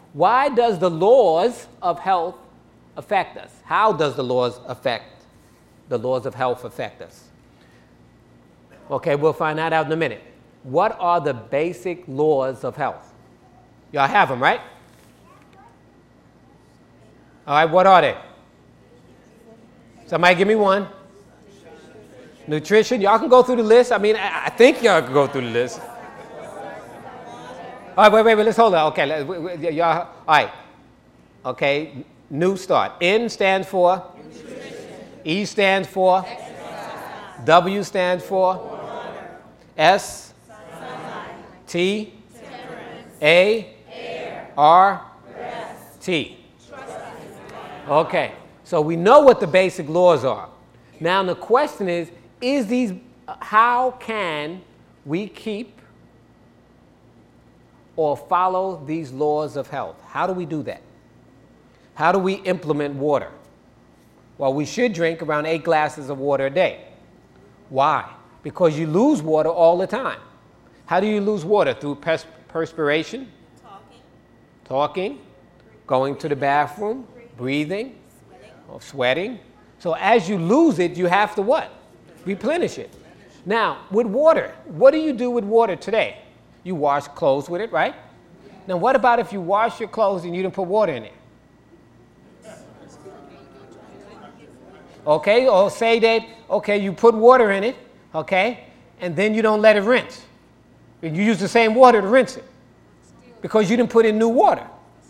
Why does the laws of health affect us? How does the laws of health affect us? Okay, we'll find that out in a minute. What are the basic laws of health? Y'all have them, right? All right, what are they? Somebody give me one. Nutrition. Y'all can go through the list. I mean, I think y'all can go through the list. All right, wait, let's hold on. Okay, y'all, all right. Okay, new start. N stands for? Nutrition. E stands for? Exercise. W stands for? Water. S? Sunlight. T? Temperance. A? Air. R? Rest. T. Okay, so we know what the basic laws are. Now the question is how can we keep or follow these laws of health? How do we do that? How do we implement water? Well, we should drink around 8 glasses of water a day. Why? Because you lose water all the time. How do you lose water? Through perspiration? Talking, going to the bathroom, breathing, or sweating. So as you lose it, you have to what? Replenish it. Now, with water, what do you do with water today? You wash clothes with it, right? Now, what about if you wash your clothes and you didn't put water in it? Okay, or say that, okay, you put water in it, okay, and then you don't let it rinse. You use the same water to rinse it because you didn't put in new water.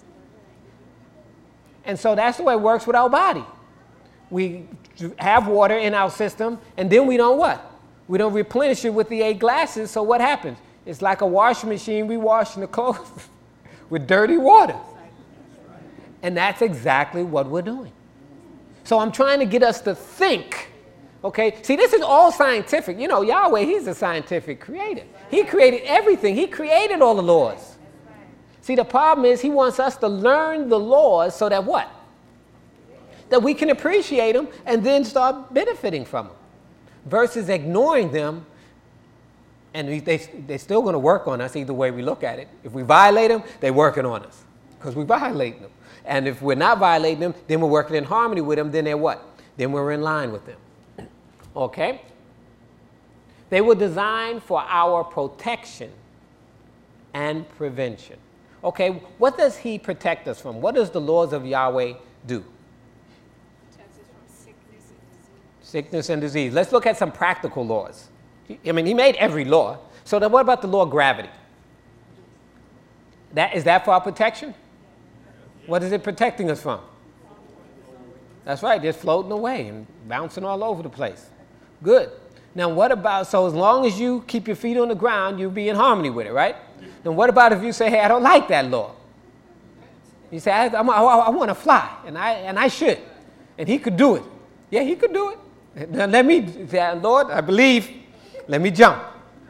And so that's the way it works with our body. We have water in our system, and then we don't what? We don't replenish it with the 8 glasses, so what happens? It's like a washing machine. We washing the clothes with dirty water. And that's exactly what we're doing. So I'm trying to get us to think, okay? See, this is all scientific. You know, Yahweh, he's a scientific creator. He created everything. He created all the laws. See, the problem is he wants us to learn the laws so that what? That we can appreciate them and then start benefiting from them versus ignoring them. And they're still going to work on us either way we look at it. If we violate them, they're working on us because we violate them. And if we're not violating them, then we're working in harmony with them. Then they're what? Then we're in line with them. Okay? They were designed for our protection and prevention. Okay, what does he protect us from? What does the laws of Yahweh do? Protects us from sickness and disease. Sickness and disease. Let's look at some practical laws. I mean, he made every law. So then what about the law of gravity? Is that for our protection? What is it protecting us from? That's right, just floating away and bouncing all over the place. Good. Now what about, so as long as you keep your feet on the ground, you'll be in harmony with it, right? Then what about if you say, hey, I don't like that law? You say, I want to fly, and I should. And he could do it. Yeah, he could do it. Now let me say, Lord, I believe, let me jump.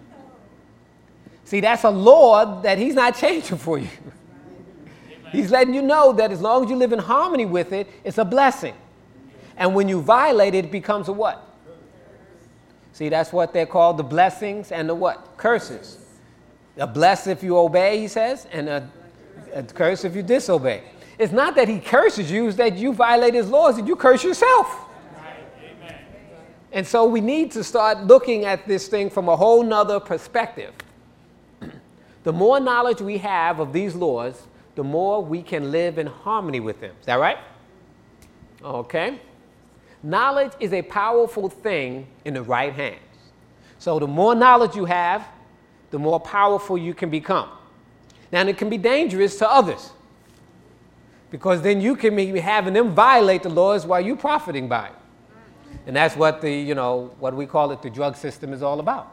See, that's a law that he's not changing for you. He's letting you know that as long as you live in harmony with it, it's a blessing. And when you violate it, it becomes a what? See, that's what they're called, the blessings and the what? Curses. A bless if you obey, he says, and a curse if you disobey. It's not that he curses you, it's that you violate his laws and you curse yourself. Amen. And so we need to start looking at this thing from a whole nother perspective. The more knowledge we have of these laws, the more we can live in harmony with them. Is that right? Okay. Knowledge is a powerful thing in the right hands. So the more knowledge you have, the more powerful you can become. Now, it can be dangerous to others because then you can be having them violate the laws while you're profiting by it. And that's what what we call it, the drug system is all about.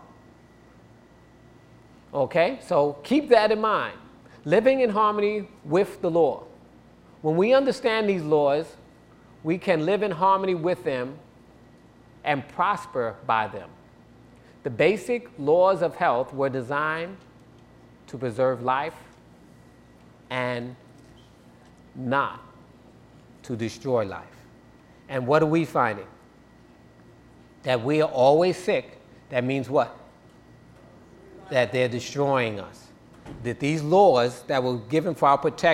Okay, so keep that in mind. Living in harmony with the law. When we understand these laws, we can live in harmony with them and prosper by them. The basic laws of health were designed to preserve life and not to destroy life. And what are we finding? That we are always sick. That means what? That they're destroying us. That these laws that were given for our protection